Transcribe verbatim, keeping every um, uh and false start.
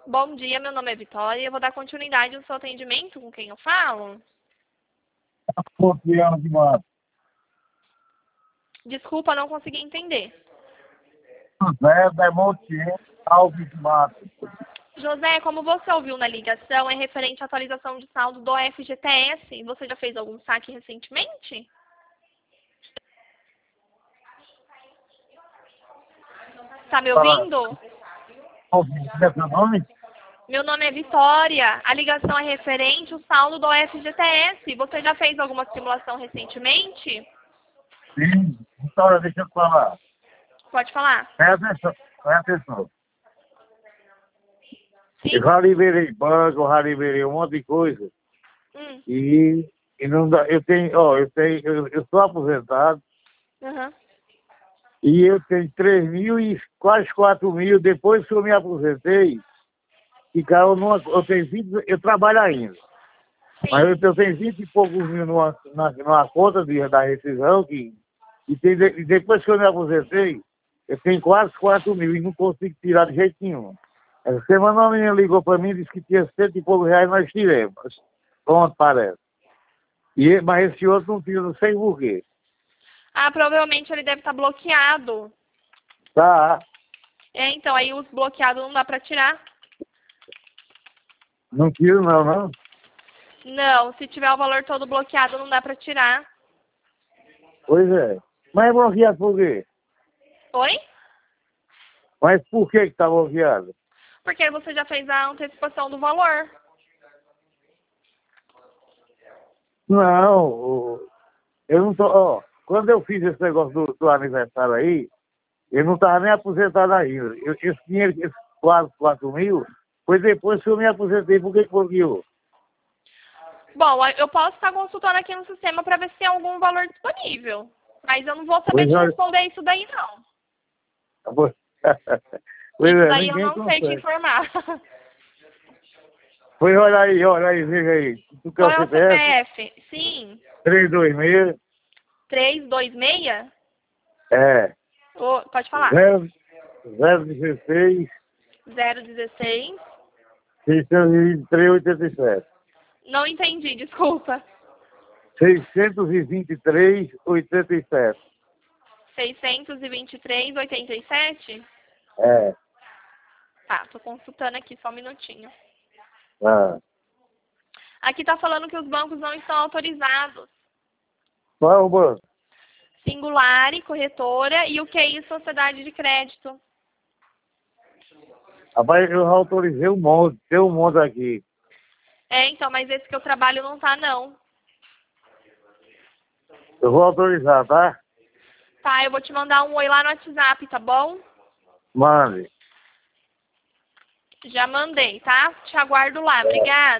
Bom dia, meu nome é Vitória e eu vou dar continuidade ao seu atendimento. Com quem eu falo? Confiando demais. Desculpa, não consegui entender. José da Montiel Alves Matos. José, como você ouviu na ligação, é referente à atualização de saldo do F G T S. Você já fez algum saque recentemente? Tá me ouvindo? Ouvindo seu nome? Meu nome é Vitória. A ligação é referente ao saldo do F G T S. Você já fez alguma simulação recentemente? Sim. Vitória, deixa eu falar. Pode falar. Presta atenção. Presta atenção. Sim. Eu já liberei banco, já liberei um monte de coisa. Hum. E, e não dá. Eu tenho, ó, eu tenho, eu, eu sou aposentado Uhum. e eu tenho três mil e quase quatro mil. Depois que eu me aposentei, ficaram numa. Eu tenho vinte, eu trabalho ainda. Sim. Mas eu, eu tenho vinte e poucos mil numa, na, numa conta de, da rescisão que, e, tem, e depois que eu me aposentei, eu tenho quase quatro mil e não consigo tirar de jeito nenhum. Essa semana a menina ligou para mim e disse que tinha cento e poucos reais, nós tiremos. Pronto, parece. E, mas esse outro não tira, não sei por quê. Ah, provavelmente ele deve estar bloqueado. Tá, É, então, aí os bloqueados não dá pra tirar. não tiro não, não. Não, se tiver o valor todo bloqueado, não dá pra tirar. Pois é. Mas é bloqueado por quê? Oi? Mas por que que tá bloqueado? Porque você já fez a antecipação do valor. Não, o- eu não tô, ó, quando eu fiz esse negócio do, do aniversário aí, eu não estava nem aposentado ainda. Eu, esse dinheiro, esse quase quatro mil, foi depois que eu me aposentei, por que que bloqueou? Bom, eu posso estar consultando aqui no sistema para ver se tem algum valor disponível. Mas eu não vou saber Pois te olha, responder isso daí, não. pois pois Isso é, daí eu ninguém não sei te consegue. informar. Pois olha aí, olha aí, veja aí. Tu quer Qual o é o C P F? C P F? Sim. três dois seis, três dois seis? é, Ô, pode falar. zero, zero dezesseis, zero dezesseis. seiscentos e vinte e três, oitenta e sete. Não entendi, desculpa. seiscentos e vinte e três, oitenta e sete. seiscentos e vinte e três, oitenta e sete? É, Tá, tô consultando aqui, só um minutinho. ah. Aqui tá falando que os bancos não estão autorizados. Qual é o banco? Singulare, corretora e o Q I, sociedade de crédito. Rapaz, eu já autorizei um monte, tem um monte aqui. É, então, mas esse que eu trabalho não tá, não. Eu vou autorizar, tá? Tá, eu vou te mandar um oi lá no WhatsApp, tá bom? Mande. Já mandei, tá? Te aguardo lá. Obrigada.